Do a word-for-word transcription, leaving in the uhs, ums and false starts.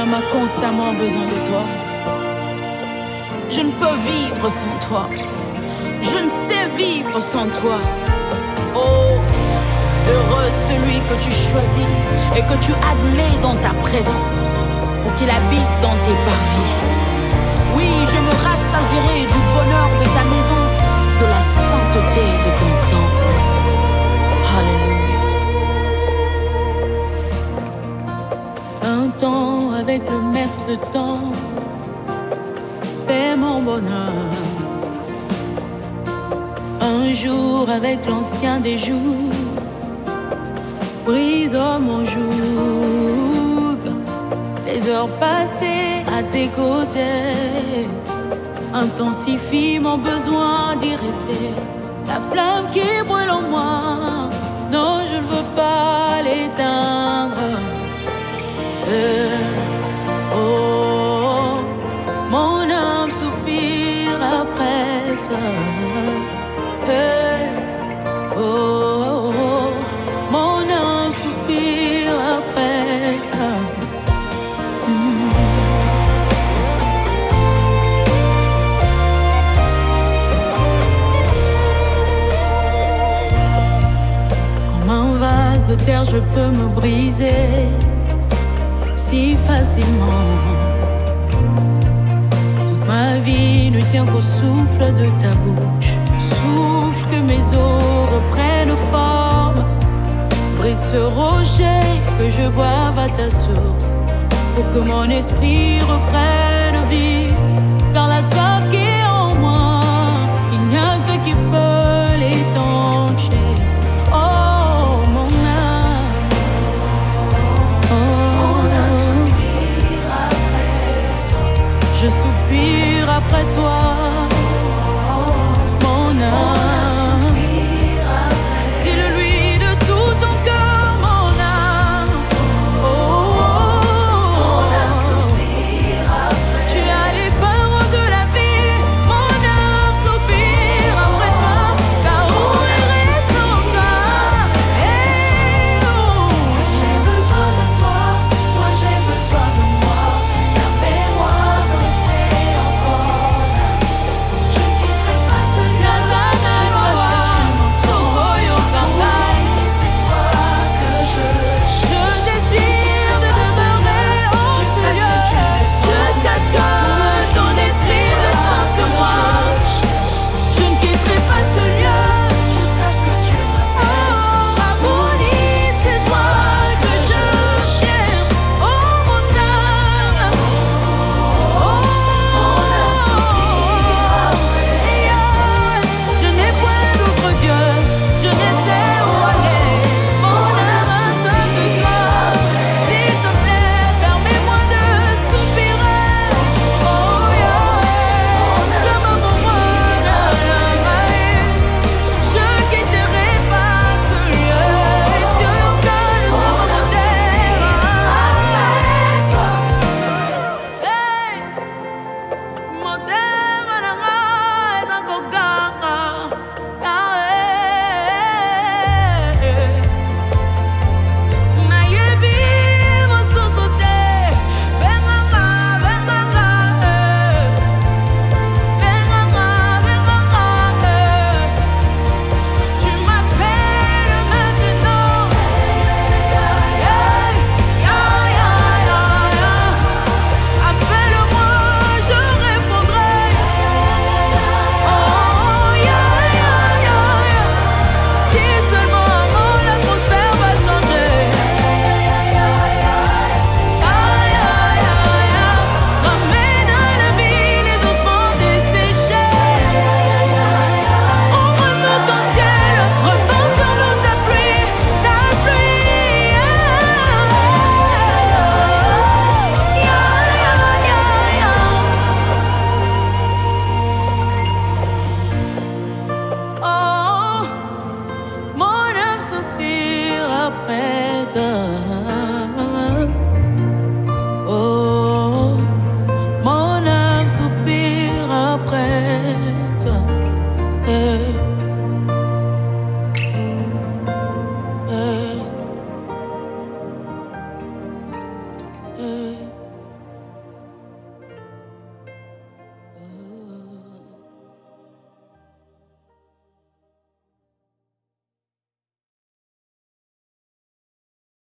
âme a constamment besoin de toi. Je ne peux vivre sans toi. Je ne sais vivre sans toi. Oh, heureux celui que tu choisis et que tu admets dans ta présence pour qu'il habite dans tes parvis. Oui, je me rassasierai du bonheur de ta maison, de la sainteté de ton temple. Alléluia. Un temps avec le maître de temps fait mon bonheur. Un jour avec l'ancien des jours brise mon joug. Les heures passées à tes côtés intensifient mon besoin d'y rester. La flamme qui brûle en moi, non, je ne veux pas l'éteindre. Euh, oh, mon âme soupire après toi. Euh, oh, oh, oh, mon âme soupire après toi. Mm. Comme un vase de terre, je peux me briser si facilement. Toute ma vie ne tient qu'au souffle de ta bouche. Souffle que mes os reprennent forme. Brise ce rocher, que je boive à ta source, pour que mon esprit reprenne vie. Car la soif qui est en moi, il n'y a que qui peut l'étancher. Oh mon âme, oh, mon âme soupire après toi. Je soupire après toi.